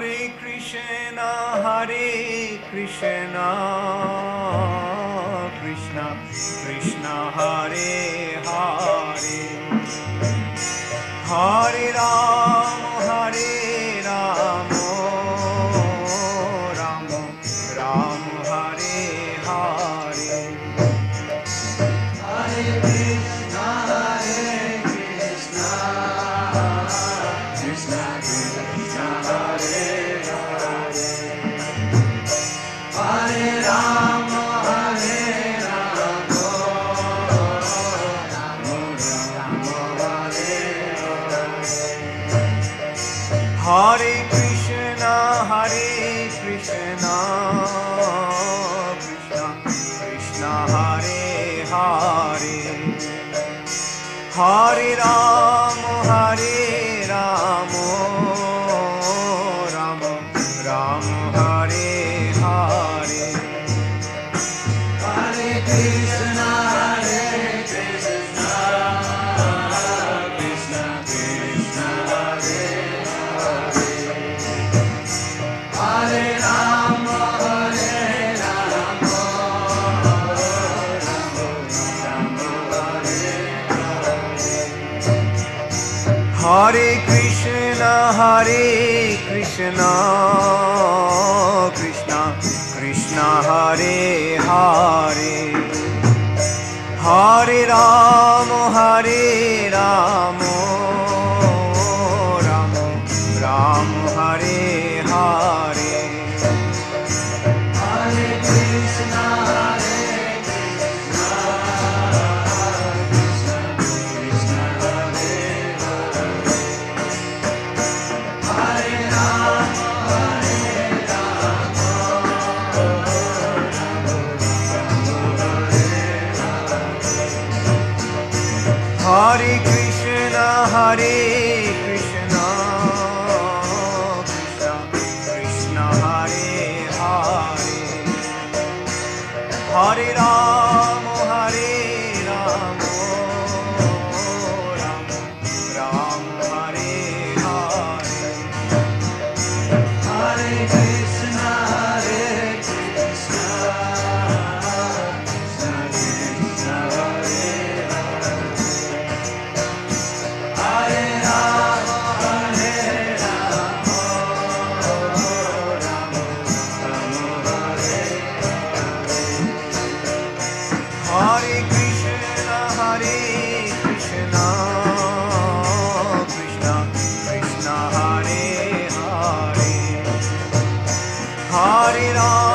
Hare Krishna, Krishna Krishna Hare Hare, Hare Rama, Rama Rama Hare Hare. Hare Krishna, Krishna Krishna Hare Hare, Hare Rama, Rama Rama Hare Hare. Hare Krishna, Krishna Krishna Hare Hare, Hare Rama, Rama Rama Hare Hare. Hare Krishna, Krishna Krishna Hare Hare, Hare Rama, Rama Hare Hare. Hare Krishna, Krishna Krishna Hare Hare, Hare Rama, Rama Rama Hare Hare. Hare Krishna, Krishna Hare Hare, Hare Rama, Hare Krishna, Krishna Krishna Hare Hare, Hare Rama, Rama Rama Hare Hare. Hare Krishna, Krishna Krishna Hare Hare, Hare Rama, Rama Rama Hare Hare. Hare Krishna, Krishna Krishna Hare Hare, Hare Rama,